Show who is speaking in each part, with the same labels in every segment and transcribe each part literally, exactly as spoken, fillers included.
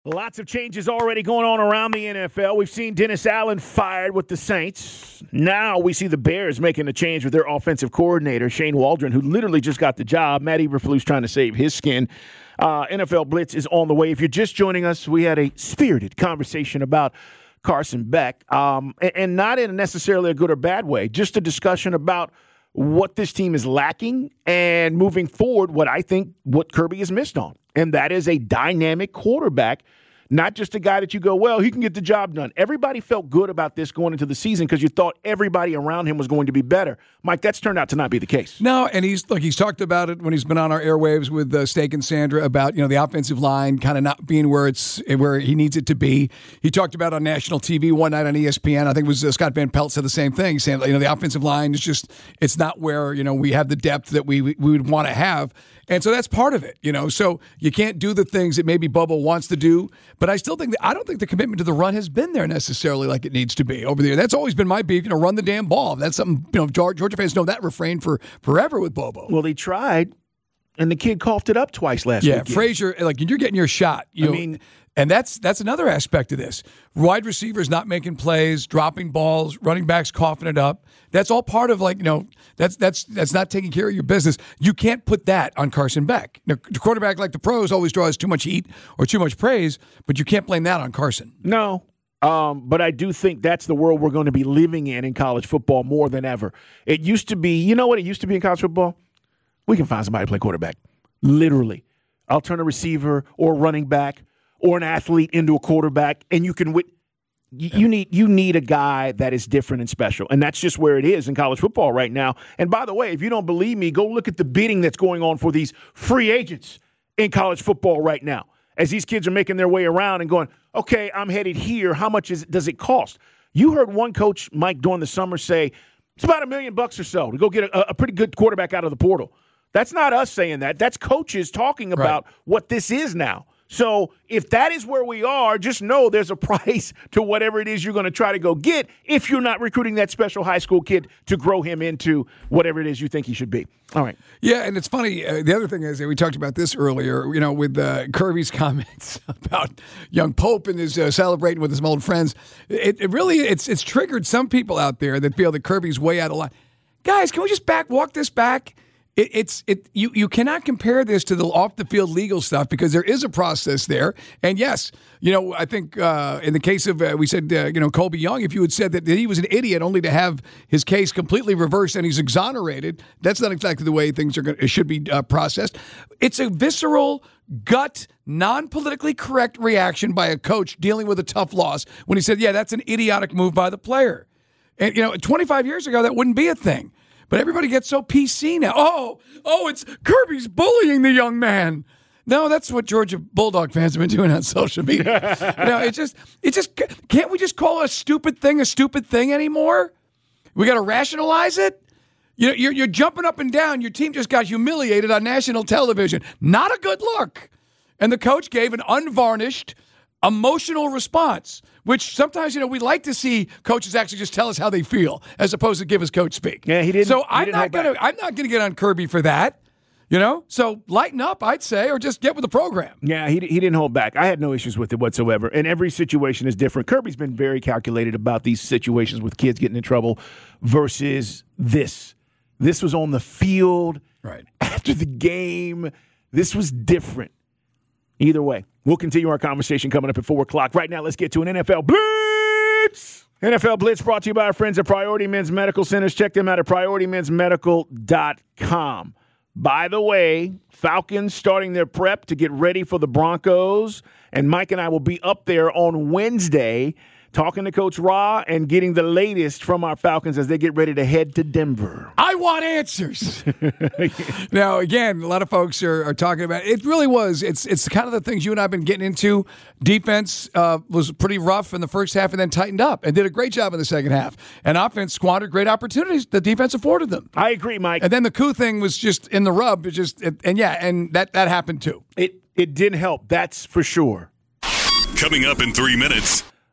Speaker 1: Lots of changes already going on around the N F L. We've seen Dennis Allen fired with the Saints. Now we see the Bears making a change with their offensive coordinator, Shane Waldron, who literally just got the job. Matt Eberflus trying to save his skin. Uh, N F L Blitz is on the way. If you're just joining us, we had a spirited conversation about Carson Beck, um, and, and not in necessarily a good or bad way, just a discussion about what this team is lacking and moving forward what I think what Kirby has missed on. And that is a dynamic quarterback, not just a guy that you go, well, he can get the job done. Everybody felt good about this going into the season because you thought everybody around him was going to be better. Mike, that's turned out to not be the case.
Speaker 2: No, and he's look, he's talked about it when he's been on our airwaves with uh, Steak and Sandra about, you know, the offensive line kind of not being where it's where he needs it to be. He talked about on national T V one night on E S P N. I think it was uh, Scott Van Pelt said the same thing, saying, you know, the offensive line is just it's not where, you know, we have the depth that we we, we would want to have. And so that's part of it, you know. So you can't do the things that maybe Bubba wants to do. But I still think that I don't think the commitment to the run has been there necessarily like it needs to be over there. That's always been my beef, you know, run the damn ball. That's something, you know, Georgia fans know that refrain for forever with Bobo.
Speaker 1: Well, he tried, and the kid coughed it up twice last
Speaker 2: yeah,
Speaker 1: week.
Speaker 2: Yeah, Frazier, like you're getting your shot. You
Speaker 1: I
Speaker 2: know,
Speaker 1: mean,
Speaker 2: and that's that's another aspect of this. Wide receivers not making plays, dropping balls, running backs coughing it up. That's all part of like, you know, that's that's that's not taking care of your business. You can't put that on Carson Beck. Now, the quarterback like the pros always draws too much heat or too much praise, but you can't blame that on Carson.
Speaker 1: No. Um, but I do think that's the world we're going to be living in in college football more than ever. It used to be, you know what it used to be in college football? We can find somebody to play quarterback. Literally. I'll turn a receiver or a running back or an athlete into a quarterback, and you can win. You, you need you need a guy that is different and special, and that's just where it is in college football right now. And by the way, if you don't believe me, go look at the bidding that's going on for these free agents in college football right now. As these kids are making their way around and going, okay, I'm headed here. How much is does it cost? You heard one coach, Mike, during the summer say it's about a million bucks or so to go get a, a pretty good quarterback out of the portal. That's not us saying that. That's coaches talking about right. what this is now. So if that is where we are, just know there's a price to whatever it is you're going to try to go get if you're not recruiting that special high school kid to grow him into whatever it is you think he should be. All right.
Speaker 2: Yeah, and it's funny. Uh, the other thing is that we talked about this earlier, you know, with uh, Kirby's comments about young Pope and his uh, celebrating with his old friends. It, it really, it's it's triggered some people out there that feel that Kirby's way out of line. Guys, can we just back walk this back? It, it's it you, you cannot compare this to the off the field legal stuff because there is a process there. And yes, you know, I think uh, in the case of uh, we said uh, you know Colby Young, if you had said that he was an idiot only to have his case completely reversed and he's exonerated, that's not exactly the way things are going. It should be uh, processed. It's a visceral, gut, non-politically correct reaction by a coach dealing with a tough loss when he said, "Yeah, that's an idiotic move by the player." And you know, twenty-five years ago, that wouldn't be a thing. But everybody gets so P C now. Oh, oh, it's Kirby's bullying the young man. No, that's what Georgia Bulldog fans have been doing on social media. You know, it just, it just, can't we just call a stupid thing a stupid thing anymore? We got to rationalize it. You know, you're, you're jumping up and down. Your team just got humiliated on national television. Not a good look. And the coach gave an unvarnished, emotional response, which sometimes, you know, we like to see coaches actually just tell us how they feel as opposed to give us coach speak.
Speaker 1: Yeah, he didn't.
Speaker 2: So
Speaker 1: he
Speaker 2: I'm
Speaker 1: didn't
Speaker 2: not gonna, I'm not gonna get on Kirby for that. You know, so lighten up, I'd say, or just get with the program.
Speaker 1: Yeah, he he didn't hold back. I had no issues with it whatsoever. And every situation is different. Kirby's been very calculated about these situations with kids getting in trouble versus this. This was on the field,
Speaker 2: right
Speaker 1: after the game. This was different. Either way, we'll continue our conversation coming up at four o'clock. Right now, let's get to an N F L Blitz. N F L Blitz brought to you by our friends at Priority Men's Medical Centers. Check them out at priority men's medical dot com. By the way, Falcons starting their prep to get ready for the Broncos. And Mike and I will be up there on Wednesday talking to Coach Ra and getting the latest from our Falcons as they get ready to head to Denver.
Speaker 2: I want answers. Now, again, a lot of folks are, are talking about it. It really was. It's it's kind of the things you and I have been getting into. Defense uh, was pretty rough in the first half and then tightened up and did a great job in the second half. And offense squandered great opportunities the defense afforded them.
Speaker 1: I agree, Mike.
Speaker 2: And then the coup thing was just in the rub. It just it, and yeah, and that, that happened too.
Speaker 1: It it didn't help. That's for sure.
Speaker 3: Coming up in three minutes.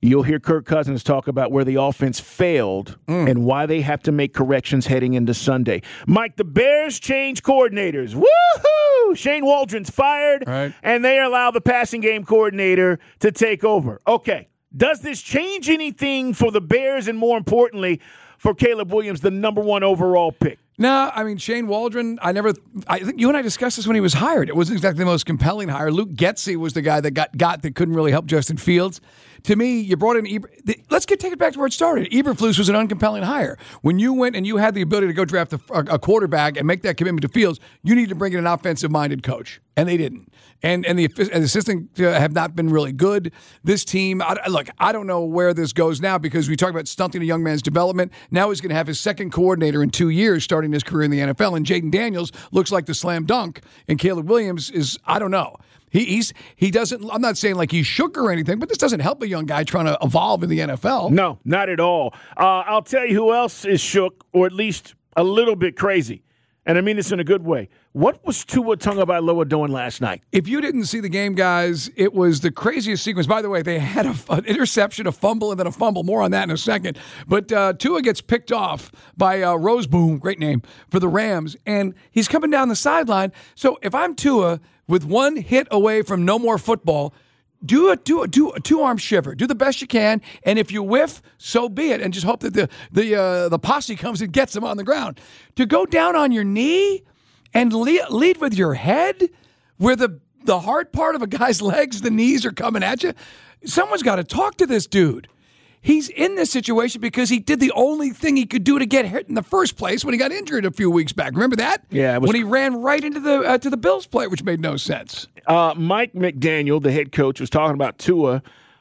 Speaker 1: You'll hear Kirk Cousins talk about where the offense failed mm. and why they have to make corrections heading into Sunday. Mike, the Bears change coordinators. Woohoo! Shane Waldron's fired,
Speaker 2: right.
Speaker 1: and they allow the passing game coordinator to take over. Okay, does this change anything for the Bears and, more importantly, for Caleb Williams, the number one overall pick?
Speaker 2: No, I mean, Shane Waldron, I never, I think you and I discussed this when he was hired. It wasn't exactly the most compelling hire. Luke Getsy was the guy that got, got that couldn't really help Justin Fields. To me, you brought in, Eber, the, let's get take it back to where it started. Eberflus was an uncompelling hire. When you went and you had the ability to go draft a, a quarterback and make that commitment to Fields, you need to bring in an offensive-minded coach, and they didn't. And and the, and the assistants uh, have not been really good. This team, I, look, I don't know where this goes now because we talk about stunting a young man's development. Now he's going to have his second coordinator in two years starting his career in the N F L, and Jaden Daniels looks like the slam dunk, and Caleb Williams is, I don't know. He, he's he doesn't. I'm not saying like he's shook or anything, but this doesn't help a young guy trying to evolve in the N F L.
Speaker 1: No, not at all. Uh, I'll tell you who else is shook, or at least a little bit crazy, and I mean this in a good way. What was Tua Tagovailoa doing last night?
Speaker 2: If you didn't see the game, guys, it was the craziest sequence. By the way, they had a, an interception, a fumble, and then a fumble. More on that in a second. But uh, Tua gets picked off by uh, Roseboom, great name, for the Rams, and he's coming down the sideline. So if I'm Tua, with one hit away from no more football, do a do a, do a two-arm shiver. Do the best you can, and if you whiff, so be it. And just hope that the the uh, the posse comes and gets him on the ground. To go down on your knee and lead, lead with your head, where the the hard part of a guy's legs, the knees are coming at you. Someone's got to talk to this dude. He's in this situation because he did the only thing he could do to get hit in the first place when he got injured a few weeks back. Remember that?
Speaker 1: Yeah. It was
Speaker 2: when he ran right into the uh, to the Bills player, which made no sense.
Speaker 1: Uh, Mike McDaniel, the head coach, was talking about Tua,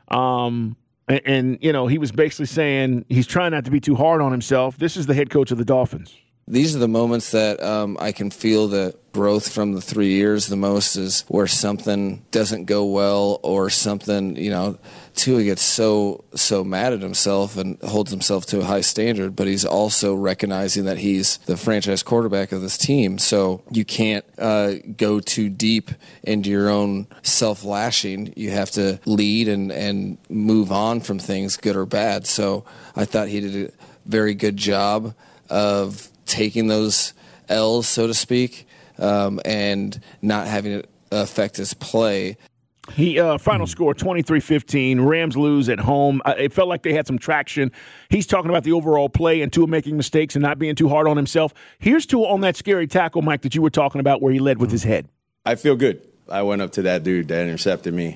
Speaker 1: um, and, and, you know, he was basically saying he's trying not to be too hard on himself. This is the head coach of the Dolphins.
Speaker 3: These are the moments that um, I can feel the growth from the three years the most is where something doesn't go well or something, you know, Tua gets so, so mad at himself and holds himself to a high standard, but he's also recognizing that he's the franchise quarterback of this team. So you can't uh, go too deep into your own self-lashing. You have to lead and, and move on from things, good or bad. So I thought he did a very good job of taking those L's, so to speak, um, and not having it affect his play.
Speaker 1: He uh, final score twenty-three fifteen. Rams lose at home. Uh, it felt like they had some traction. He's talking about the overall play and Tua making mistakes and not being too hard on himself. Here's Tua on that scary tackle, Mike, that you were talking about where he led with his head.
Speaker 4: I feel good. I went up to that dude that intercepted me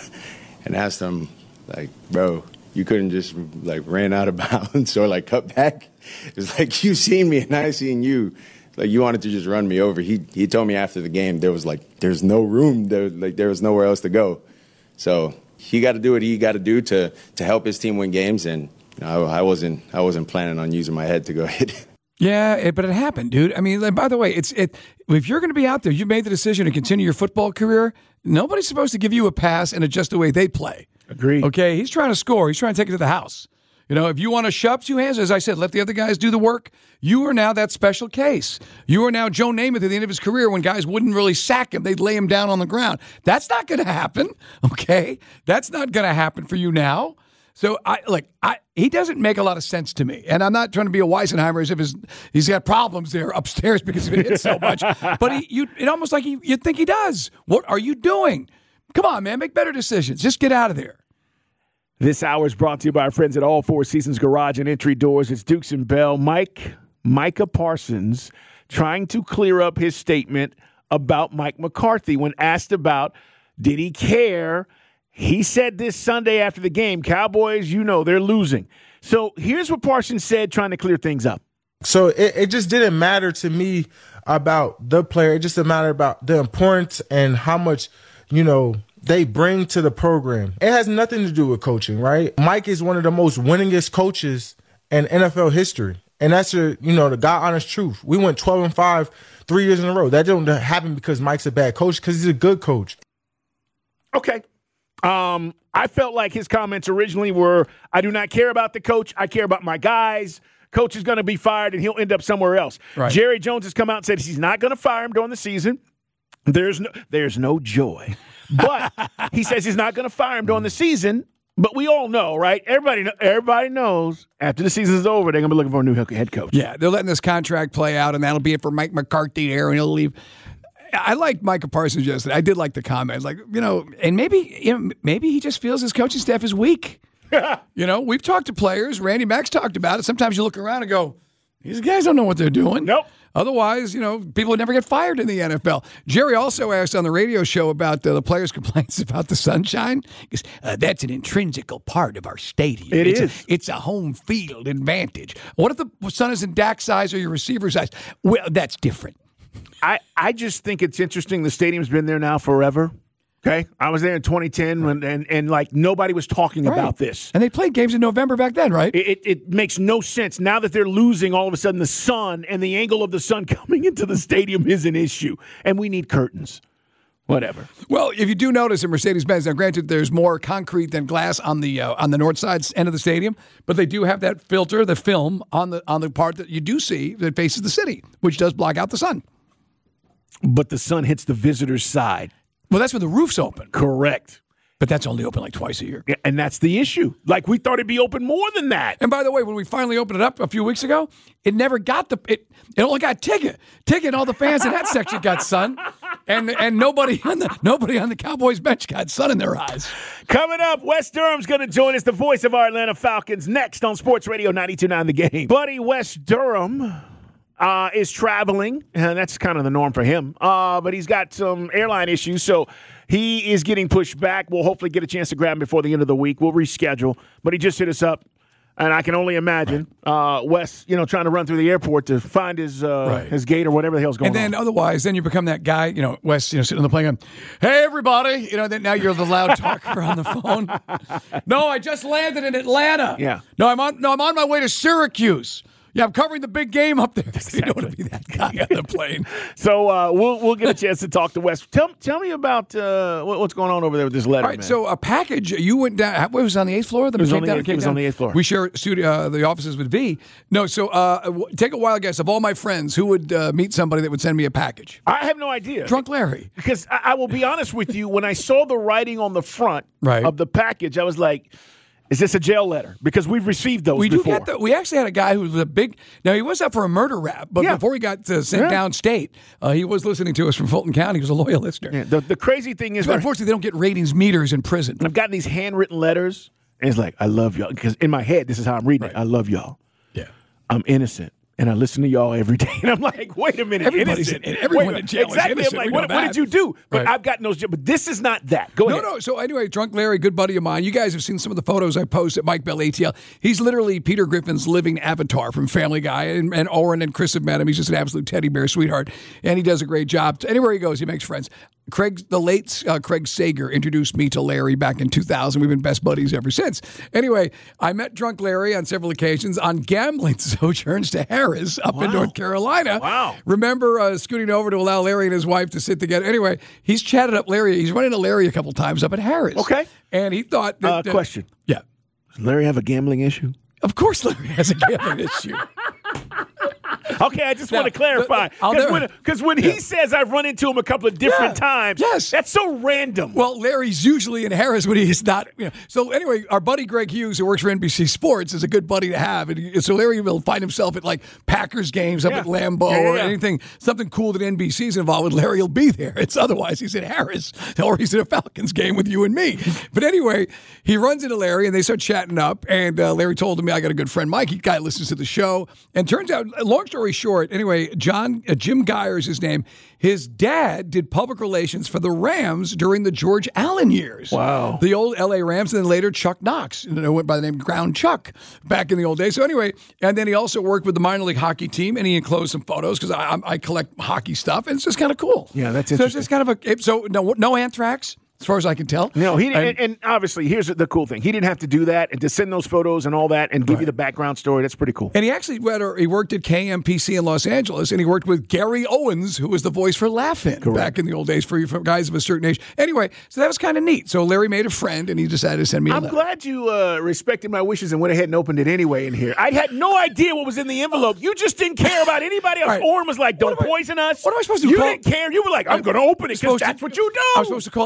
Speaker 4: and asked him, like, bro, you couldn't just, like, ran out of bounds or, like, cut back? It's like, you seen me and I seen you. Like, you wanted to just run me over. He he told me after the game there was, like, there's no room. There, like, there was nowhere else to go. So he got to do what he got to do to to help his team win games, and you know, I, I wasn't I wasn't planning on using my head to go hit.
Speaker 2: Yeah, it, but it happened, dude. I mean, like, by the way, it's it. If you're going to be out there, you've made the decision to continue your football career. Nobody's supposed to give you a pass and adjust the way they play.
Speaker 1: Agreed.
Speaker 2: Okay, he's trying to score. He's trying to take it to the house. You know, if you want to shove two hands, as I said, let the other guys do the work. You are now that special case. You are now Joe Namath at the end of his career when guys wouldn't really sack him. They'd lay him down on the ground. That's not going to happen, okay? That's not going to happen for you now. So, I like, I he doesn't make a lot of sense to me. And I'm not trying to be a Weisenheimer as if his, he's got problems there upstairs because he's been hit so much. But he, you, it almost like he, you'd think he does. What are you doing? Come on, man, make better decisions. Just get out of there.
Speaker 1: This hour is brought to you by our friends at All Four Seasons Garage and Entry Doors. It's Dukes and Bell. Mike, Micah Parsons, trying to clear up his statement about Mike McCarthy when asked about did he care. He said this Sunday after the game, Cowboys, you know, they're losing. So here's what Parsons said trying to clear things up.
Speaker 5: So it, it just didn't matter to me about the player. It just didn't matter about the importance and how much, you know, they bring to the program. It has nothing to do with coaching, right? Mike is one of the most winningest coaches in N F L history. And that's, a, you know, the God honest truth. We went twelve and five three years in a row. That didn't happen because Mike's a bad coach, because he's a good coach.
Speaker 1: Okay. Um, I felt like his comments originally were, I do not care about the coach. I care about my guys. Coach is going to be fired, and he'll end up somewhere else. Right. Jerry Jones has come out and said he's not going to fire him during the season. There's no, there's no joy. But he says he's not going to fire him during the season But we all know, right? Everybody, everybody knows after the season's over, they're going to be looking for a new head coach.
Speaker 2: Yeah, they're letting this contract play out, and that'll be it for Mike McCarthy there, and he'll leave. I liked Micah Parsons yesterday. I did like the comment. Like, you know, and maybe you know, maybe he just feels his coaching staff is weak. You know, we've talked to players. Randy Mack's talked about it. Sometimes you look around and go, these guys don't know what they're doing.
Speaker 1: Nope.
Speaker 2: Otherwise, you know, people would never get fired in the N F L. Jerry also asked on the radio show about uh, the players' complaints about the sunshine. He goes, uh, that's an intrinsical part of our stadium.
Speaker 1: It
Speaker 2: it's
Speaker 1: is.
Speaker 2: A, it's a home field advantage. What if the sun is in D A C size or your receiver size? Well, that's different.
Speaker 1: I, I just think it's interesting. The stadium's been there now forever. Okay, I was there in twenty ten when and, and like nobody was talking
Speaker 2: Right.
Speaker 1: about this.
Speaker 2: And they played games in November back then, right?
Speaker 1: It, it, it makes no sense now that they're losing. All of a sudden, the sun and the angle of the sun coming into the stadium is an issue, and we need curtains. Whatever.
Speaker 2: Well, if you do notice in Mercedes-Benz, now granted, there's more concrete than glass on the uh, on the north side end of the stadium, but they do have that filter, the film on the on the part that you do see that faces the city, which does block out the sun.
Speaker 1: But the sun hits the visitor's side.
Speaker 2: Well, that's when the roof's open,
Speaker 1: Correct.
Speaker 2: but that's only open like twice a year.
Speaker 1: Yeah, and that's the issue. Like we thought it'd be open more than that.
Speaker 2: And by the way, when we finally opened it up a few weeks ago, it never got the it. It only got Tigger. Tigger and all the fans in that section got sun, and and nobody on the nobody on the Cowboys bench got sun in their eyes.
Speaker 1: Coming up, Wes Durham's going to join us, the voice of our Atlanta Falcons, next on Sports Radio ninety-two point nine The Game. Buddy Wes Durham uh, is traveling, and that's kind of the norm for him. Uh, but he's got some airline issues, so he is getting pushed back. We'll hopefully get a chance to grab him before the end of the week. We'll reschedule. But he just hit us up, and I can only imagine uh, Wes, you know, trying to run through the airport to find his uh,
Speaker 2: Right.
Speaker 1: his gate or whatever the hell's going
Speaker 2: And then
Speaker 1: on.
Speaker 2: otherwise, then you become that guy, you know, Wes, you know, sitting on the plane going, hey, everybody. You know, then now you're the loud talker on the phone. No, I just landed in Atlanta.
Speaker 1: Yeah.
Speaker 2: No, I'm on no, I'm on my way to Syracuse. Yeah, I'm covering the big game up there. You don't want to be that guy on the plane.
Speaker 1: So uh, we'll we'll get a chance to talk to Wes. Tell tell me about uh, what, what's going on over there with this letter,
Speaker 2: All right,
Speaker 1: man.
Speaker 2: so a package, you went down, it was on the eighth floor? The
Speaker 1: was
Speaker 2: came
Speaker 1: on the
Speaker 2: down-
Speaker 1: eighth-
Speaker 2: came
Speaker 1: it was
Speaker 2: down?
Speaker 1: on the eighth floor.
Speaker 2: We share studio, uh, the offices with V. No, so uh, w- take a wild guess. Of all my friends, who would uh, meet somebody that would send me a package?
Speaker 1: I have no idea.
Speaker 2: Drunk Larry.
Speaker 1: Because I, I will be honest with you, when I saw the writing on the front
Speaker 2: Right.
Speaker 1: of the package, I was like, is this a jail letter? Because we've received those
Speaker 2: We do
Speaker 1: before.
Speaker 2: get the, we actually had a guy who was a big, now he was up for a murder rap, but
Speaker 1: Yeah.
Speaker 2: before he got uh, sent
Speaker 1: Yeah.
Speaker 2: downstate, uh, he was listening to us from Fulton County. He was a loyal listener.
Speaker 1: Yeah, the, the crazy thing is,
Speaker 2: But
Speaker 1: that
Speaker 2: unfortunately, they don't get ratings meters in prison.
Speaker 1: I've gotten these handwritten letters, and it's like, I love y'all. Because in my head, this is how I'm reading it. I love y'all.
Speaker 2: Yeah.
Speaker 1: I'm innocent. And I listen to y'all every day. And I'm like, wait a minute.
Speaker 2: Everybody's
Speaker 1: innocent.
Speaker 2: in- everyone
Speaker 1: Wait a
Speaker 2: in jail is
Speaker 1: Exactly.
Speaker 2: innocent.
Speaker 1: I'm
Speaker 2: We
Speaker 1: like,
Speaker 2: know
Speaker 1: what, what
Speaker 2: that.
Speaker 1: did you do? But
Speaker 2: Right.
Speaker 1: I've gotten those. But this is not that. Go
Speaker 2: No,
Speaker 1: ahead.
Speaker 2: no. So anyway, Drunk Larry, good buddy of mine. You guys have seen some of the photos I post at Mike Bell A T L. He's literally Peter Griffin's living avatar from Family Guy. And, and Oren and Chris have met him. He's just an absolute teddy bear sweetheart. And he does a great job. Anywhere he goes, he makes friends. Craig, the late uh, Craig Sager introduced me to Larry back in two thousand. We've been best buddies ever since. Anyway, I met Drunk Larry on several occasions on gambling sojourns to Harris up in North Carolina.
Speaker 1: Wow.
Speaker 2: Remember uh, scooting over to allow Larry and his wife to sit together. Anyway, he's chatted up Larry. He's run into Larry a couple times up at Harris.
Speaker 1: Okay.
Speaker 2: And he thought that.
Speaker 1: Uh, question.
Speaker 2: Yeah.
Speaker 1: Does Larry have a gambling issue?
Speaker 2: Of course Larry has a gambling issue.
Speaker 1: Okay, I just
Speaker 2: Now,
Speaker 1: want to clarify.
Speaker 2: the- I'll
Speaker 1: Because
Speaker 2: never-
Speaker 1: when, 'cause when he says I've run into him a couple of different
Speaker 2: Yeah.
Speaker 1: times,
Speaker 2: Yes.
Speaker 1: that's so random.
Speaker 2: Well, Larry's usually in Harris when he's not. You know. So anyway, our buddy Greg Hughes, who works for N B C Sports, is a good buddy to have. And he- so Larry will find himself at like Packers games up
Speaker 1: Yeah.
Speaker 2: at Lambeau
Speaker 1: Yeah, yeah,
Speaker 2: or
Speaker 1: yeah.
Speaker 2: anything, something cool that N B C's involved with. Larry will be there. It's otherwise he's at Harris or he's at a Falcons game with you and me. But anyway, he runs into Larry and they start chatting up. And uh, Larry told him, I got a good friend, Mike. He guy listens to the show. And turns out, long story short, anyway, John uh, Jim Geyer is his name. His dad did public relations for the Rams during the George Allen years.
Speaker 1: Wow.
Speaker 2: The old L A Rams, and then later Chuck Knox, you know, went by the name Ground Chuck back in the old days. So anyway, and then he also worked with the minor league hockey team, and he enclosed some photos because I, I collect hockey stuff, and it's just kind of cool.
Speaker 1: Yeah, that's
Speaker 2: So it's
Speaker 1: interesting.
Speaker 2: just kind of a so no no anthrax. As far as I can tell.
Speaker 1: No, he
Speaker 2: And-
Speaker 1: and, and obviously here's the cool thing. He didn't have to do that and to send those photos and all that and give you the background story. That's pretty cool.
Speaker 2: And he actually went, or he worked at K M P C in Los Angeles, and he worked with Gary Owens, who was the voice for Laugh-In back in the old days for, for guys of a certain age. Anyway, so that was kind of neat. So Larry made a friend, and he decided to send me a
Speaker 1: I'm
Speaker 2: letter.
Speaker 1: glad you uh, respected my wishes and went ahead and opened it anyway in here. I had no idea what was in the envelope. You just didn't care about anybody else.
Speaker 2: All right.
Speaker 1: Orm was like, don't
Speaker 2: What am I-
Speaker 1: poison us.
Speaker 2: what am I supposed to
Speaker 1: You
Speaker 2: call-
Speaker 1: didn't care. You were like, I'm going to open it because
Speaker 2: Supposed to-
Speaker 1: that's what you do.
Speaker 2: I was supposed to call A P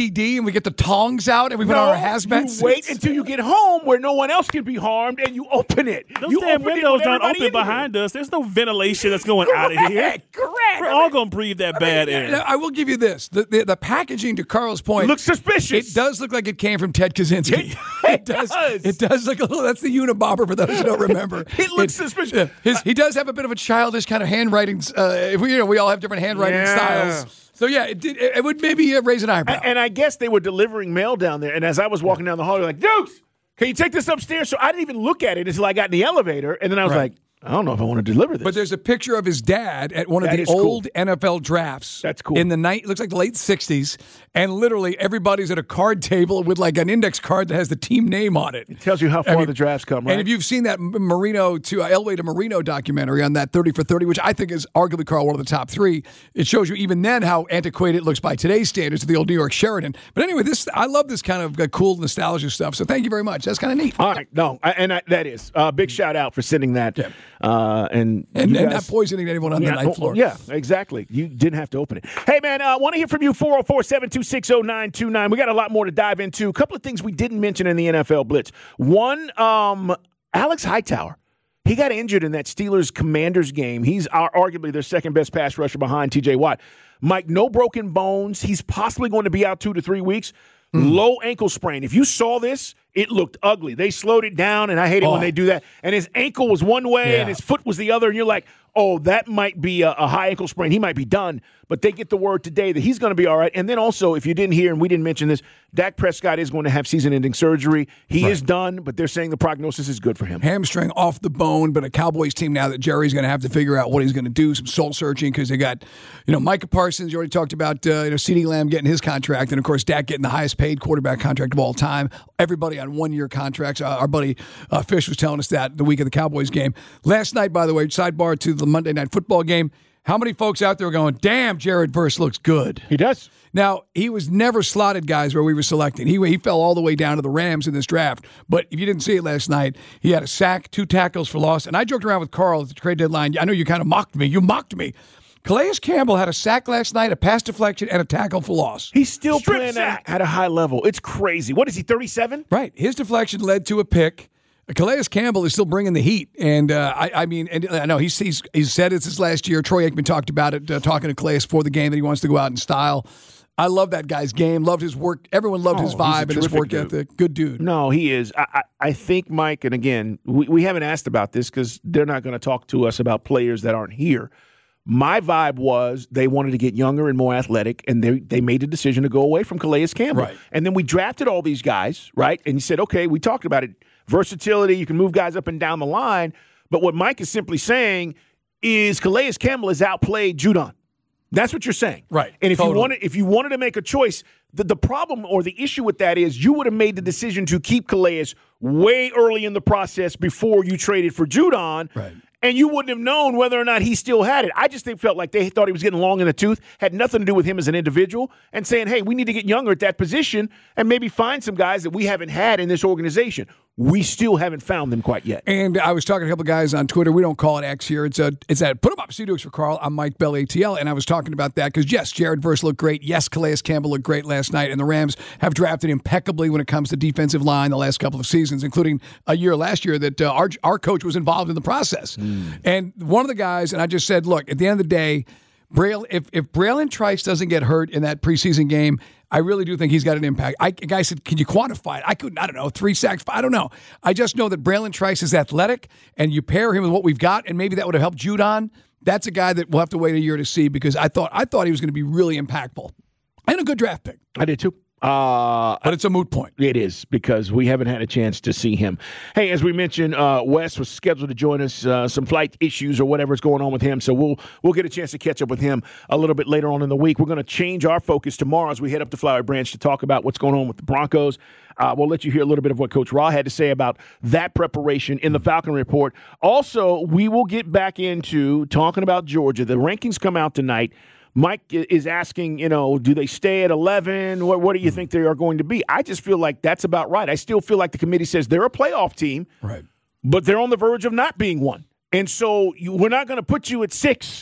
Speaker 2: P D and we get the tongs out and we put
Speaker 1: No,
Speaker 2: on our hazmat
Speaker 1: you
Speaker 2: suits?
Speaker 1: wait until you get home where no one else can be harmed, and you open it.
Speaker 6: Those
Speaker 1: you
Speaker 6: damn
Speaker 1: open it
Speaker 6: windows
Speaker 1: with
Speaker 6: don't
Speaker 1: everybody
Speaker 6: open
Speaker 1: in here.
Speaker 6: behind us. There's no ventilation that's going out of here.
Speaker 1: Correct, correct.
Speaker 6: We're all going to breathe that bad
Speaker 2: Now,
Speaker 6: air.
Speaker 2: I will give you this. The, the, the packaging, to Carl's point,
Speaker 1: Looks suspicious.
Speaker 2: It does look like it came from Ted Kaczynski.
Speaker 1: It-
Speaker 2: It does.
Speaker 1: does.
Speaker 2: It does look a little. That's the Unabomber for those who don't remember.
Speaker 1: It looks suspicious.
Speaker 2: yeah, his, he does have a bit of a childish kind of handwriting. Uh, if we, you know, we all have different handwriting
Speaker 1: Yeah.
Speaker 2: styles. So yeah, it, did, it would maybe uh, raise an eyebrow.
Speaker 1: And I guess they were delivering mail down there. And as I was walking down the hall, they're like, Dukes, can you take this upstairs? So I didn't even look at it until I got in the elevator. And then I was
Speaker 2: Right.
Speaker 1: like, I don't know if I want to deliver this.
Speaker 2: But there's a picture of his dad at one of
Speaker 1: That
Speaker 2: the
Speaker 1: is cool.
Speaker 2: old N F L drafts.
Speaker 1: That's cool.
Speaker 2: In the night, it looks like the late sixties, and literally everybody's at a card table with like an index card that has the team name on it.
Speaker 1: It tells you how far
Speaker 2: I mean,
Speaker 1: the drafts come, right?
Speaker 2: And if you've seen that Marino to uh, Elway to Marino documentary on that thirty for thirty, which I think is arguably, Carl, one of the top three, it shows you even then how antiquated it looks by today's standards to the old New York Sheridan. But anyway, this I love this kind of uh, cool nostalgia stuff. So thank you very much. That's kind of neat.
Speaker 1: All right, no, I, and I, that is uh, big shout out for sending that,
Speaker 2: Yeah.
Speaker 1: uh, and
Speaker 2: And,
Speaker 1: you
Speaker 2: and
Speaker 1: guys-
Speaker 2: not poisoning anyone on
Speaker 1: yeah,
Speaker 2: the ninth
Speaker 1: oh,
Speaker 2: floor.
Speaker 1: Yeah, exactly. You didn't have to open it. Hey, man, I uh, want to hear from you. four oh four, seven two six, oh nine two nine. We got a lot more to dive into. A couple of things we didn't mention in the N F L Blitz. One, um, Alex Hightower. He got injured in that Steelers-Commanders game. He's our, arguably their second best pass rusher behind T J Watt. Mike, no broken bones. He's possibly going to be out two to three weeks. Mm. Low ankle sprain. If you saw this, it looked ugly. They slowed it down, and I hate it
Speaker 2: Oh.
Speaker 1: when they do that. And his ankle was one way,
Speaker 2: Yeah.
Speaker 1: and his foot was the other, and you're like, oh, that might be a, a high ankle sprain. He might be done. But they get the word today that he's going to be all right. And then also, if you didn't hear, and we didn't mention this, Dak Prescott is going to have season-ending surgery. He
Speaker 2: Right.
Speaker 1: is done, but they're saying the prognosis is good for him.
Speaker 2: Hamstring off the bone, but a Cowboys team now that Jerry's going to have to figure out what he's going to do. Some soul searching because they got, you know, Micah Parsons. You already talked about, uh, you know, CeeDee Lamb getting his contract, and of course Dak getting the highest paid quarterback contract of all time. Everybody on one year contracts. Uh, our buddy uh, Fish was telling us that the week of the Cowboys game last night. By the way, sidebar to the Monday Night Football game. How many folks out there are going, damn, Jared Verse looks good?
Speaker 1: He does.
Speaker 2: Now, he was never slotted, guys, where we were selecting. He he fell all the way down to the Rams in this draft. But if you didn't see it last night, he had a sack, two tackles for loss. And I joked around with Carl at the trade deadline. I know you kind of mocked me. You mocked me. Calais Campbell had a sack last night, a pass deflection, and a tackle for loss.
Speaker 1: He's still
Speaker 2: Strip
Speaker 1: playing
Speaker 2: sack.
Speaker 1: at, at a high level. It's crazy. What is he, thirty-seven?
Speaker 2: Right. His deflection led to a pick. Calais Campbell is still bringing the heat, and uh, I, I mean, and I know he's, he's he's said it's his last year. Troy Aikman talked about it, uh, talking to Calais before the game that he wants to go out in style. I love that guy's game. Loved his work. Everyone loved
Speaker 1: Oh,
Speaker 2: his
Speaker 1: he's a
Speaker 2: vibe and his
Speaker 1: terrific
Speaker 2: work
Speaker 1: dude.
Speaker 2: ethic. Good dude.
Speaker 1: No, he is. I, I, I think, Mike, and again, we, we haven't asked about this because they're not going to talk to us about players that aren't here. My vibe was they wanted to get younger and more athletic, and they they made the decision to go away from Calais Campbell.
Speaker 2: Right.
Speaker 1: And then we drafted all these guys, right? And you said, okay, we talked about it. Versatility, you can move guys up and down the line. But what Mike is simply saying is Calais Campbell has outplayed Judon. That's what you're saying.
Speaker 2: Right.
Speaker 1: And if
Speaker 2: Totally.
Speaker 1: you wanted if you wanted to make a choice, the, the problem or the issue with that is you would have made the decision to keep Calais way early in the process before you traded for Judon.
Speaker 2: Right.
Speaker 1: And you wouldn't have known whether or not he still had it. I just think felt like they thought he was getting long in the tooth, had nothing to do with him as an individual, and saying, hey, we need to get younger at that position and maybe find some guys that we haven't had in this organization. We still haven't found them quite yet.
Speaker 2: And I was talking to a couple of guys on Twitter. We don't call it X here. It's a it's that put them up. C Dukes for Carl. I'm Mike Bell A T L, and I was talking about that because yes, Jared Verse looked great. Yes, Calais Campbell looked great last night, and the Rams have drafted impeccably when it comes to defensive line the last couple of seasons, including a year last year that uh, our our coach was involved in the process. Mm. And one of the guys, and I just said, look, at the end of the day, Braille, if if Braylon Trice doesn't get hurt in that preseason game, I really do think he's got an impact. I, a guy said, can you quantify it? I couldn't, I don't know, three sacks, I don't know. I just know that Braylon Trice is athletic, and you pair him with what we've got, and maybe that would have helped Judon. That's a guy that we'll have to wait a year to see because I thought I thought he was going to be really impactful. And a good draft pick.
Speaker 1: I did too. Uh,
Speaker 2: but it's a moot point.
Speaker 1: It is because we haven't had a chance to see him. Hey, as we mentioned, uh, Wes was scheduled to join us. Uh, some flight issues or whatever's going on with him, so we'll we'll get a chance to catch up with him a little bit later on in the week. We're going to change our focus tomorrow as we head up to Flowery Branch to talk about what's going on with the Broncos. Uh, we'll let you hear a little bit of what Coach Ra had to say about that preparation in the Falcon Report. Also, we will get back into talking about Georgia. The rankings come out tonight. Mike is asking, you know, do they stay at eleven? What, what do you think they are going to be? I just feel like that's about right. I still feel like the committee says they're a playoff team,
Speaker 2: right?
Speaker 1: But they're on the verge of not being one. And so you, we're not going to put you at six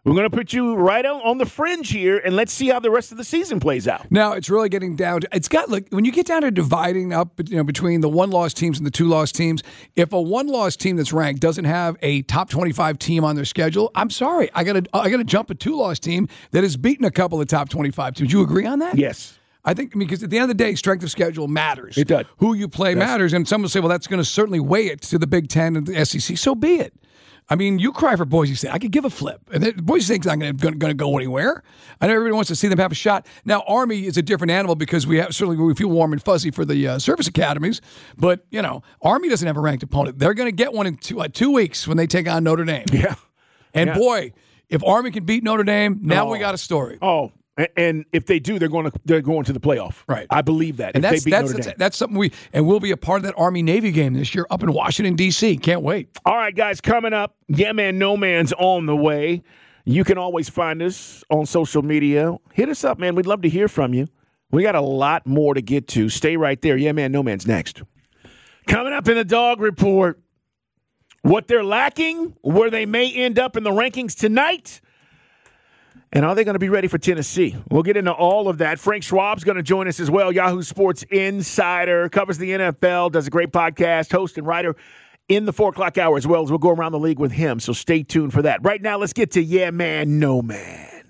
Speaker 1: We're going to put you right on, on the fringe here, and let's see how the rest of the season plays out.
Speaker 2: Now, it's really getting down to, it's got, like, when you get down to dividing up, you know, between the one-loss teams and the two-loss teams, if a one-loss team that's ranked doesn't have a top twenty-five team on their schedule, I'm sorry, I got to I got to jump a two-loss team that has beaten a couple of top twenty-five teams. Do you agree on that?
Speaker 1: Yes.
Speaker 2: I think, I mean, because at the end of the day, strength of schedule matters.
Speaker 1: It does.
Speaker 2: Who you play
Speaker 1: Yes.
Speaker 2: matters, and some will say, well, that's going to certainly weigh it to the Big Ten and the S E C. So be it. I mean, you cry for Boise State. I could give a flip. And then Boise State's not going to go anywhere. I know everybody wants to see them have a shot. Now, Army is a different animal because we have certainly we feel warm and fuzzy for the uh, service academies. But, you know, Army doesn't have a ranked opponent. They're going to get one in two, uh, two weeks when they take on Notre Dame.
Speaker 1: Yeah.
Speaker 2: And,
Speaker 1: Yeah.
Speaker 2: boy, if Army can beat Notre Dame, now
Speaker 1: Oh.
Speaker 2: we got a story.
Speaker 1: Oh, and, and if they do, they're going to they're going to the playoff.
Speaker 2: Right.
Speaker 1: I believe that.
Speaker 2: And
Speaker 1: if
Speaker 2: that's
Speaker 1: they beat
Speaker 2: that's,
Speaker 1: Notre
Speaker 2: that's
Speaker 1: Dame.
Speaker 2: that's something we and we'll be a part of that Army Navy game this year up in Washington D C. Can't wait.
Speaker 1: All right, guys, coming up, Yeah Man, No Man's on the way. You can always find us on social media. Hit us up, man. We'd love to hear from you. We got a lot more to get to. Stay right there. Yeah Man, No Man's next. Coming up in the Dog Report, what they're lacking, where they may end up in the rankings tonight, and are they going to be ready for Tennessee? We'll get into all of that. Frank Schwab's going to join us as well. Yahoo Sports Insider, covers the N F L, does a great podcast, host and writer in the four o'clock hour as well, as we'll go around the league with him. So stay tuned for that. Right now, let's get to Yeah Man, No Man.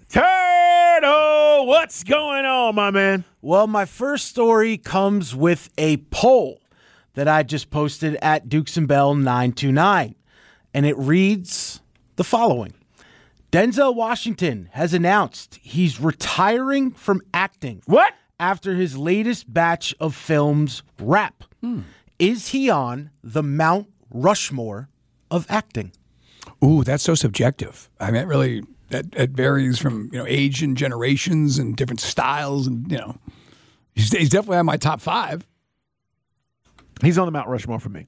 Speaker 1: Turtle, what's going on, my man?
Speaker 7: Well, my first story comes with a poll that I just posted at Dukes and Bell nine two nine, and it reads the following. Denzel Washington has announced he's retiring from acting.
Speaker 1: What?
Speaker 7: After his latest batch of films wrap. Hmm. Is he on the Mount Rushmore of acting?
Speaker 2: Ooh, that's so subjective. I mean, it really that, that varies from, you know, age and generations and different styles, and, you know, he's, he's definitely on my top five.
Speaker 1: He's on the Mount Rushmore for me.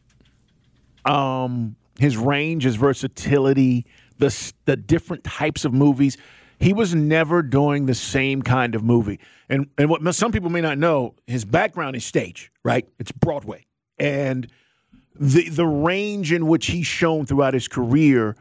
Speaker 1: Um, his range, his versatility, the the different types of movies. He was never doing the same kind of movie. And and what some people may not know, his background is stage, right? It's Broadway. And the the range in which he's shown throughout his career,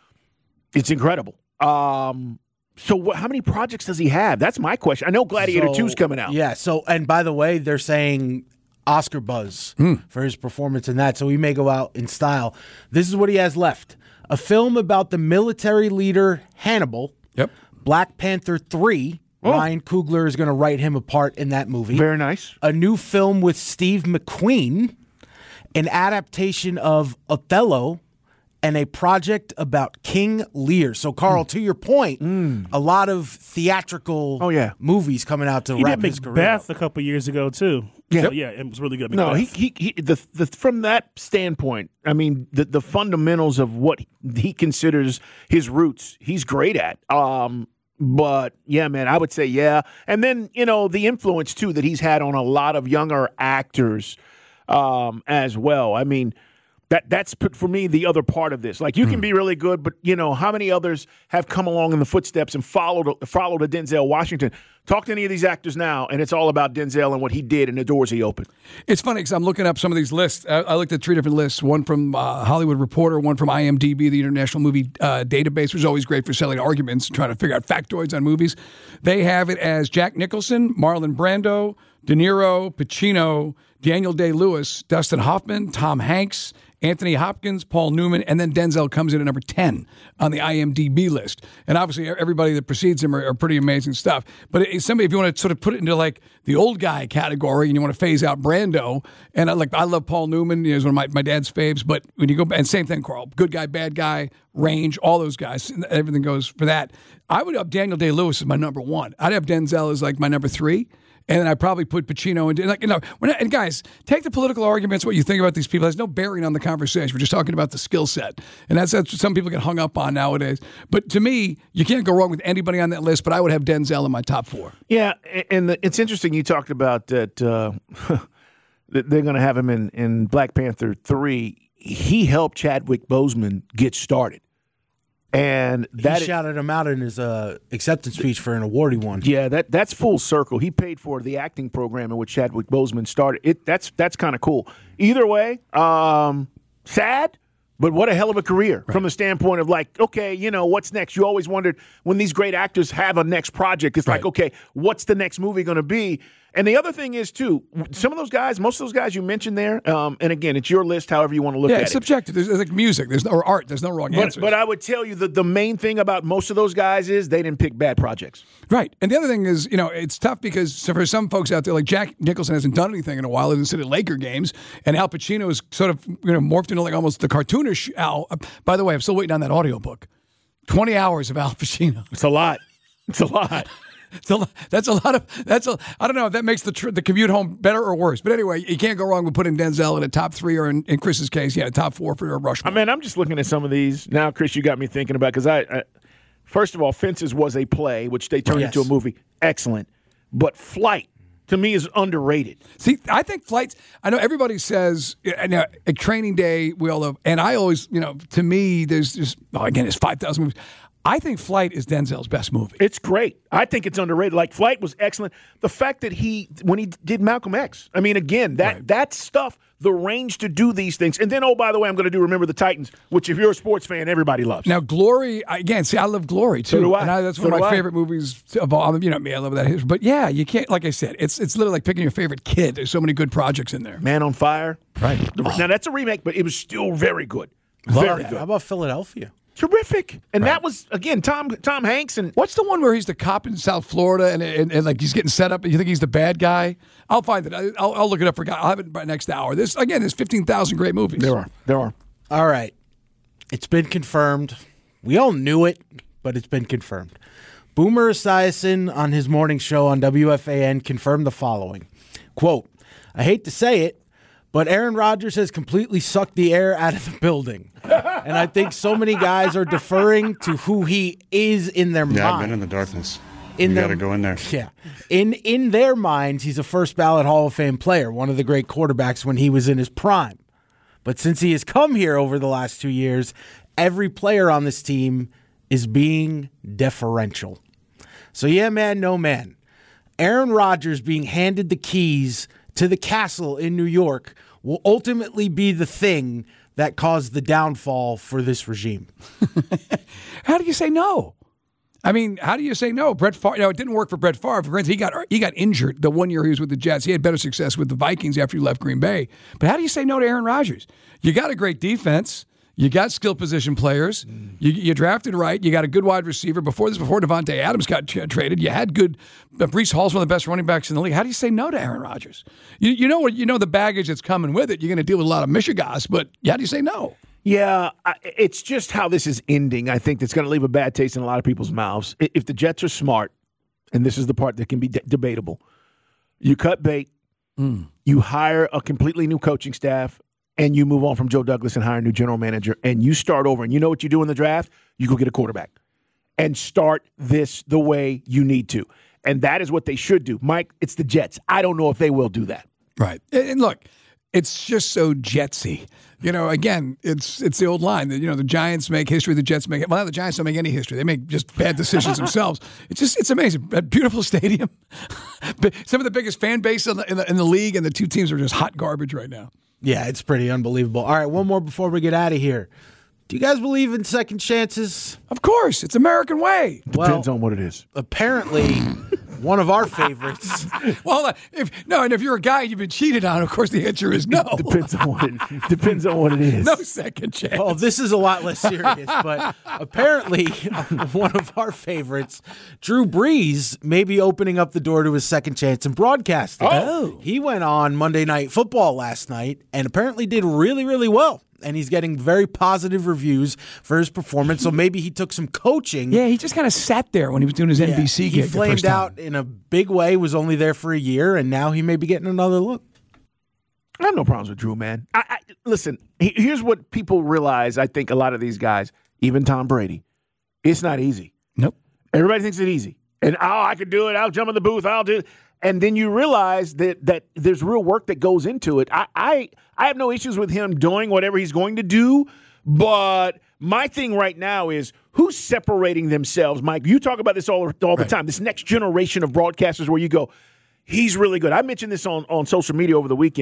Speaker 1: it's incredible. Um, so what, how many projects does he have? That's my question. I know Gladiator
Speaker 7: So,
Speaker 1: two is coming out.
Speaker 7: Yeah, so, and by the way, they're saying Oscar buzz for his performance in that, so he may go out in style. This is what he has left. A film about the military leader Hannibal.
Speaker 2: Yep.
Speaker 7: Black Panther three.
Speaker 1: Oh.
Speaker 7: Ryan Coogler is going to write him a part in that movie.
Speaker 1: Very nice.
Speaker 7: A new film with Steve McQueen. An adaptation of Othello. And a project about King Lear. So, Carl, mm. to your point, mm. a lot of theatrical
Speaker 1: oh, yeah.
Speaker 7: movies coming out to
Speaker 6: he
Speaker 7: wrap
Speaker 6: did
Speaker 7: his career
Speaker 6: Macbeth
Speaker 7: up.
Speaker 6: a couple years ago too.
Speaker 1: Yeah,
Speaker 6: so, yeah, it was really good.
Speaker 1: No,
Speaker 6: Macbeth.
Speaker 1: he, he, he the, the from that standpoint, I mean, the the fundamentals of what he considers his roots, he's great at. Um, but yeah, man, I would say yeah, and then you know the influence too that he's had on a lot of younger actors, um, as well. I mean. That that's for me the other part of this. Like you can be really good, but you know how many others have come along in the footsteps and followed followed a Denzel Washington. Talk to any of these actors now, and it's all about Denzel and what he did and the doors he opened.
Speaker 2: It's funny because I'm looking up some of these lists. I, I looked at three different lists. One from uh, Hollywood Reporter, one from I M D B, the International Movie uh, Database, which is always great for selling arguments and trying to figure out factoids on movies. They have it as Jack Nicholson, Marlon Brando, De Niro, Pacino, Daniel Day-Lewis, Dustin Hoffman, Tom Hanks, Anthony Hopkins, Paul Newman, and then Denzel comes in at number ten on the I M D B list. And obviously, everybody that precedes him are, are pretty amazing stuff. But it's somebody, if you want to sort of put it into like the old guy category and you want to phase out Brando, and I, like I love Paul Newman, he's one of my, my dad's faves. But when you go, and same thing, Carl, good guy, bad guy, range, all those guys, everything goes for that. I would up Daniel Day-Lewis as my number one. I'd have Denzel as like my number three. And then I probably put Pacino in. Like, you know, we're not, and guys, take the political arguments, what you think about these people. It has no bearing on the conversation. We're just talking about the skill set. And that's, that's what some people get hung up on nowadays. But to me, you can't go wrong with anybody on that list, but I would have Denzel in my top four.
Speaker 1: Yeah, and the, it's interesting you talked about that, uh, that they're going to have him in, in Black Panther three. He helped Chadwick Boseman get started. And that
Speaker 7: he shouted him out in his uh, acceptance speech for an award he won.
Speaker 1: Yeah, that that's full circle. He paid for the acting program in which Chadwick Boseman started. It that's that's kind of cool. Either way, um, sad, But what a hell of a career right. from the standpoint of like, okay, you know, what's next? You always wondered when these great actors have a next project, it's right. like, okay, what's the next movie going to be? And the other thing is, too, some of those guys, most of those guys you mentioned there, um, and again, it's your list, however you want to look
Speaker 2: yeah,
Speaker 1: at it.
Speaker 2: Yeah, it's subjective. There's, there's like music there's no, or art. There's no wrong
Speaker 1: but,
Speaker 2: answers.
Speaker 1: But I would tell you that the main thing about most of those guys is they didn't pick bad projects.
Speaker 2: Right. And the other thing is, you know, it's tough because for some folks out there, like Jack Nicholson hasn't done anything in a while. He doesn't sit at Laker games. And Al Pacino is sort of, you know, morphed into like almost the cartoonish Al. Uh, by the way, I'm still waiting on that audiobook. twenty hours of Al Pacino.
Speaker 1: It's a lot. It's a lot.
Speaker 2: So that's a lot of that's a I don't know if that makes the tr- the commute home better or worse. But anyway, you can't go wrong with putting Denzel in a top three or in, in Chris's case, yeah, a top four for a Rushmore.
Speaker 1: I mean, I'm just looking at some of these now, Chris. You got me thinking about because I, I, first of all, Fences was a play which they turned yes. into a movie, excellent. But Flight to me is underrated.
Speaker 2: See, I think Flights. I know everybody says you know, a Training Day. We all love, and I always, you know, to me, there's just oh, again, it's five thousand movies. I think Flight is Denzel's best movie.
Speaker 1: It's great. I think it's underrated. Like, Flight was excellent. The fact that he, when he did Malcolm X, I mean, again, that right. that stuff, the range to do these things. And then, oh, by the way, I'm going to do Remember the Titans, which if you're a sports fan, everybody loves.
Speaker 2: Now, Glory, again, see, I love Glory, too.
Speaker 1: So do I.
Speaker 2: And I, that's
Speaker 1: so
Speaker 2: one of my
Speaker 1: I.
Speaker 2: favorite movies of all. You know me, I love that history. But, yeah, you can't, like I said, it's it's literally like picking your favorite kid. There's so many good projects in there.
Speaker 1: Man on Fire.
Speaker 2: Right.
Speaker 1: Oh. Now, that's a remake, but it was still very good.
Speaker 7: Love
Speaker 1: very
Speaker 7: that.
Speaker 1: good.
Speaker 7: How about Philadelphia?
Speaker 1: Terrific. And
Speaker 2: right.
Speaker 1: that was, again, Tom Tom Hanks. And
Speaker 2: what's the one where he's the cop in South Florida and, and, and like he's getting set up and you think he's the bad guy? I'll find it. I'll, I'll look it up for I'll have it by next hour. This again, there's fifteen thousand great movies.
Speaker 1: There are. There are.
Speaker 7: All right. It's been confirmed. We all knew it, but it's been confirmed. Boomer Esiason on his morning show on W F A N confirmed the following. Quote, I hate to say it, but Aaron Rodgers has completely sucked the air out of the building. And I think so many guys are deferring to who he is in their
Speaker 8: yeah,
Speaker 7: mind.
Speaker 8: Yeah, I've been in the darkness.
Speaker 7: In
Speaker 8: you
Speaker 7: got
Speaker 8: to go in there.
Speaker 7: Yeah. In in their minds, he's a first ballot Hall of Fame player, one of the great quarterbacks when he was in his prime. But since he has come here over the last two years, every player on this team is being deferential. So yeah, man, no man. Aaron Rodgers being handed the keys to the castle in New York will ultimately be the thing that caused the downfall for this regime.
Speaker 2: How do you say no? I mean, how do you say no? Brett Favre, you know, it didn't work for Brett Favre. For instance, he got he got injured the one year he was with the Jets. He had better success with the Vikings after he left Green Bay. But how do you say no to Aaron Rodgers? You got a great defense. You got skill position players. Mm. You, you drafted right. You got a good wide receiver. Before this, before Devontae Adams got tra- traded, you had good. Uh, Breece Hall's one of the best running backs in the league. How do you say no to Aaron Rodgers? You, you know what? You know the baggage that's coming with it. You're going to deal with a lot of Michigas, but how do you say no?
Speaker 1: Yeah, it's just how this is ending. I think that's going to leave a bad taste in a lot of people's mouths. If the Jets are smart, and this is the part that can be de- debatable, you cut bait, mm. you hire a completely new coaching staff, and you move on from Joe Douglas and hire a new general manager, and you start over. And you know what you do in the draft? You go get a quarterback and start this the way you need to. And that is what they should do. Mike, it's the Jets. I don't know if they will do that.
Speaker 2: Right. And look, it's just so Jetsy. You know, again, it's it's the old line that, you know, the Giants make history, the Jets make it. Well, the Giants don't make any history. They make just bad decisions themselves. It's just, it's amazing. A beautiful stadium. Some of the biggest fan base in the, in the in the league, and the two teams are just hot garbage right now.
Speaker 7: Yeah, it's pretty unbelievable. All right, one more before we get out of here. Do you guys believe in second chances?
Speaker 2: Of course. It's American way.
Speaker 1: Depends
Speaker 7: well,
Speaker 1: on what it is.
Speaker 7: Apparently, one of our favorites.
Speaker 2: Well, if no, and if you're a guy and you've been cheated on, of course the answer is no.
Speaker 1: Depends on what it depends on what it is.
Speaker 2: No second chance.
Speaker 7: Oh, this is a lot less serious, but apparently one of our favorites, Drew Brees, may be opening up the door to his second chance in broadcasting.
Speaker 2: Oh.
Speaker 7: He went on Monday Night Football last night and apparently did really, really well. And he's getting very positive reviews for his performance. So maybe he took some coaching.
Speaker 2: Yeah, he just kind of sat there when he was doing his yeah, N B C gig.
Speaker 7: He flamed out in a big way, was only there for a year, and now he may be getting another look.
Speaker 1: I have no problems with Drew, man. I, I, listen, here's what people realize. I think a lot of these guys, even Tom Brady, it's not easy.
Speaker 2: Nope.
Speaker 1: Everybody thinks it's easy. And, oh, I could do it. I'll jump in the booth. I'll do it. And then you realize that that there's real work that goes into it. I, I I have no issues with him doing whatever he's going to do, but my thing right now is who's separating themselves, Mike? You talk about this all, all the
Speaker 2: right.
Speaker 1: time, this next generation of broadcasters where you go, he's really good. I mentioned this on, on social media over the weekend.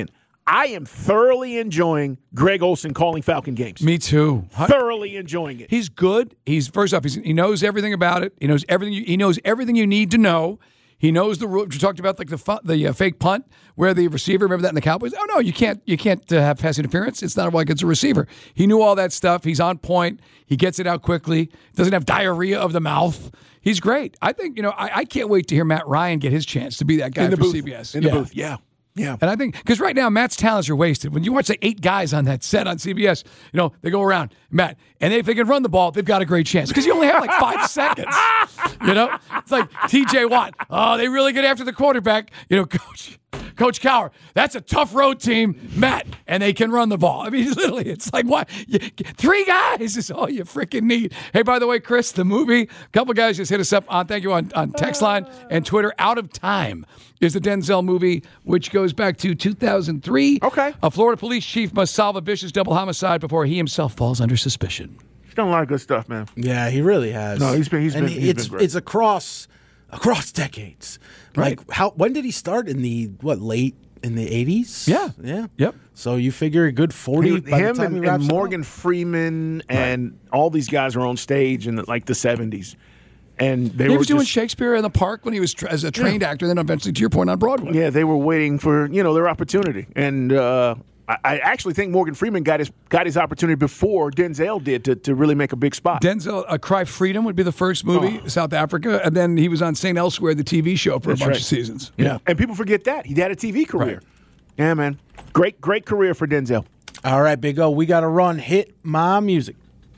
Speaker 1: I am thoroughly enjoying Greg Olson calling Falcon games.
Speaker 2: Me too.
Speaker 1: Thoroughly enjoying it.
Speaker 2: He's good. He's first off, he's, he knows everything about it. He knows everything. You, he knows everything you need to know. He knows the rule. We talked about like the fu- the uh, fake punt where the receiver. Remember that in the Cowboys? Oh no, you can't. You can't uh, have pass interference. It's not like it's a receiver. He knew all that stuff. He's on point. He gets it out quickly. Doesn't have diarrhea of the mouth. He's great. I think you know. I, I can't wait to hear Matt Ryan get his chance to be that guy
Speaker 1: in the
Speaker 2: for
Speaker 1: booth.
Speaker 2: C B S.
Speaker 1: In
Speaker 2: yeah.
Speaker 1: the booth, yeah. Yeah.
Speaker 2: And I think, because right now, Matt's talents are wasted. When you watch the eight guys on that set on C B S, you know, they go around, Matt, and if they can run the ball, they've got a great chance. Because you only have like five seconds. You know? It's like T J Watt. Oh, they really get after the quarterback. You know, Coach Coach Cowher, that's a tough road team, Matt, and they can run the ball. I mean, literally, it's like, what? You, three guys is all you freaking need. Hey, by the way, Chris, the movie, a couple guys just hit us up on, thank you, on, on text line and Twitter. Out of Time is the Denzel movie, which goes back to two thousand three.
Speaker 1: Okay.
Speaker 2: A Florida police chief must solve a vicious double homicide before he himself falls under suspicion.
Speaker 1: He's done a lot of good stuff, man.
Speaker 7: Yeah, he really has.
Speaker 1: No, he's been- he's
Speaker 7: and
Speaker 1: been- he's
Speaker 7: it's
Speaker 1: been great.
Speaker 7: it's across across decades.
Speaker 2: Right.
Speaker 7: Like how when did he start in the what late in the eighties?
Speaker 2: Yeah.
Speaker 7: yeah,
Speaker 2: Yep.
Speaker 7: So you figure a good forty.
Speaker 1: He,
Speaker 7: by the
Speaker 1: him
Speaker 7: time
Speaker 1: and,
Speaker 7: he
Speaker 1: and
Speaker 7: wraps it up.
Speaker 1: Morgan Freeman and all these guys were on stage in like the seventies. And they
Speaker 2: He
Speaker 1: were
Speaker 2: was doing
Speaker 1: just,
Speaker 2: Shakespeare in the Park when he was tra- as a trained actor, then eventually, to your point, on Broadway.
Speaker 1: yeah, they were waiting for, you know, their opportunity. And uh, I, I actually think Morgan Freeman got his got his opportunity before Denzel did to, to really make a big spot.
Speaker 2: Denzel, A Cry Freedom would be the first movie, South Africa, and then he was on Saint Elsewhere, the T V show, for
Speaker 1: That's
Speaker 2: a bunch
Speaker 1: right.
Speaker 2: of seasons.
Speaker 1: Yeah. And people forget that. He had a T V career.
Speaker 2: Right.
Speaker 1: Yeah, man. Great, great career for Denzel.
Speaker 7: All right, Big O, we got to run. Hit my music.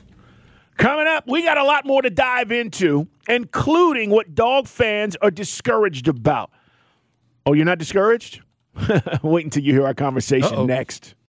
Speaker 1: Coming up, we got a lot more to dive into, including what dog fans are discouraged about. Oh, you're not discouraged? Wait until you hear our conversation
Speaker 2: Uh-oh.
Speaker 1: next.